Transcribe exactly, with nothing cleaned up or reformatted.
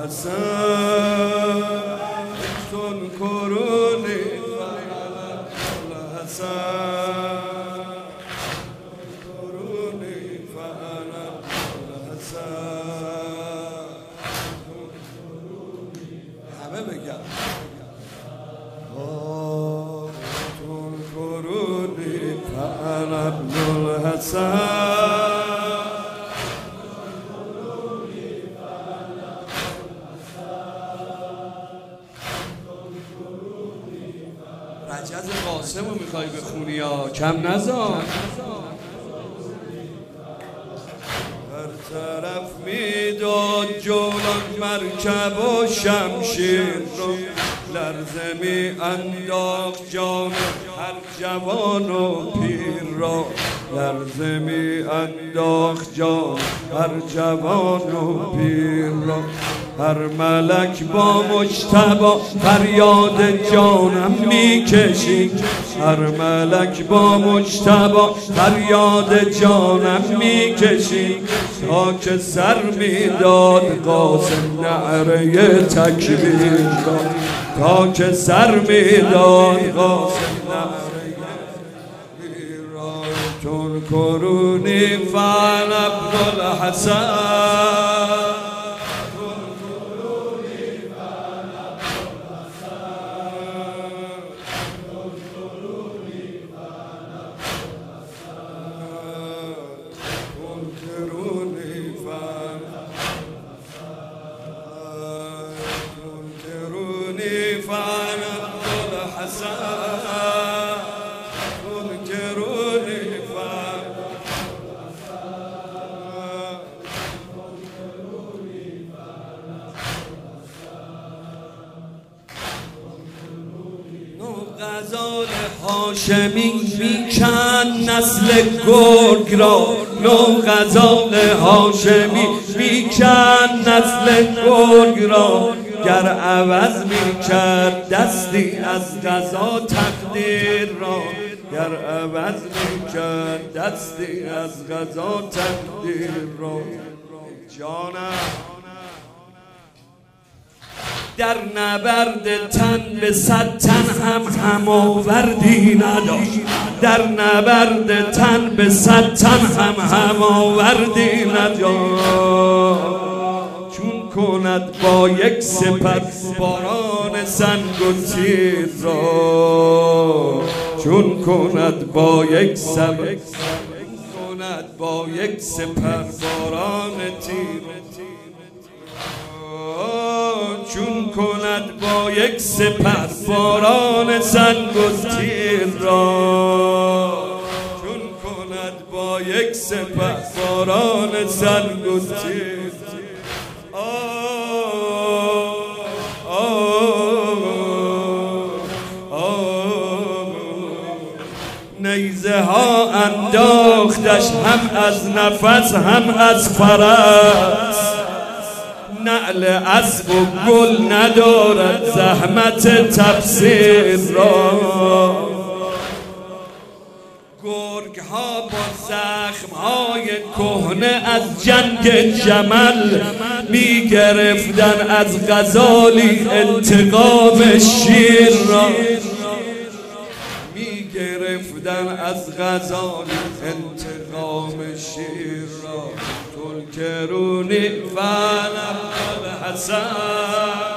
الحسن تنكرني فأنا الحسن تنكرني فأنا الحسن همه بگم تنكرني فأنا ابن الحسن رجز قاسم رو میخوای بخونی یا کم نزار هر طرف میداد جولان مرکب و شمشیر رو لرزه می انداخت جان هر جوان و پیر را لرزه می انداخت جان هر جوان و پیر را هر ملک با مجتبی فریاد جانم میکشید هر ملک با مجتبی فریاد جانم میکشید تا که سر میداد قاسم نعره تکبیر را تا که سر میداد قاسم نعره تکبیر را چون کرونی فعل ابن الحسن غزال هاشمی میکن نسل گرگ را نو غزال هاشمی میکن نسل گرگ را گر عوض میکرد دستی از قضا تقدیر را گر عوض میکرد دستی از قضا تقدیر را جانم در نبرد تن به صد تن هم هماوردی نداشت در نبرد تن به صد تن هم هماوردی نداشت چون کند با یک سپر باران سنگ و تیر را چون کند با یک سپر کند با یک سپر باران تیر چون کند با یک سپر باران سنگ و تیر را چون کند با یک سپر باران سنگ و تیر نیزه ها انداختش هم از نفس هم از فرس نعل اسب و گل ندارد زحمت تفسیر را گرگ ها با زخم های کهنه از جنگ جمل می گرفتن از غزالی انتقام شیر را می گرفتن از غزالی انتقام شیر را تنکرونی فعل ابن الحسن